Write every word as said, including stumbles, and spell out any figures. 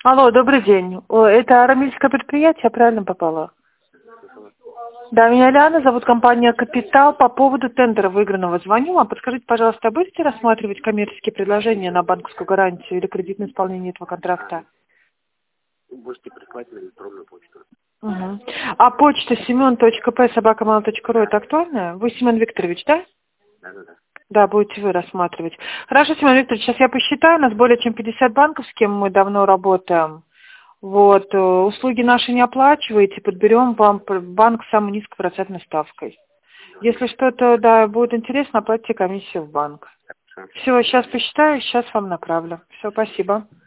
Алло, добрый день. О, это арамильское предприятие, я правильно попала? Да, меня Лиана, зовут компания «Капитал». По поводу тендера выигранного звоню вам. Подскажите, пожалуйста, будете рассматривать коммерческие предложения на банковскую гарантию или кредитное исполнение этого контракта? Можете прислать на электронную почту. Угу. А почта семен точка п собака мейл точка ру это актуальная? Вы Семен Викторович, да? Да, да, да. Да, будете вы рассматривать. Хорошо, Семен Викторович, сейчас я посчитаю. У нас более чем пятьдесят банков, с кем мы давно работаем. Вот, э, услуги наши не оплачиваете, подберем вам п- банк с самой низкой процентной ставкой. Если что-то, да, будет интересно, оплатите комиссию в банк. Хорошо. Все, сейчас посчитаю, сейчас вам направлю. Все, спасибо.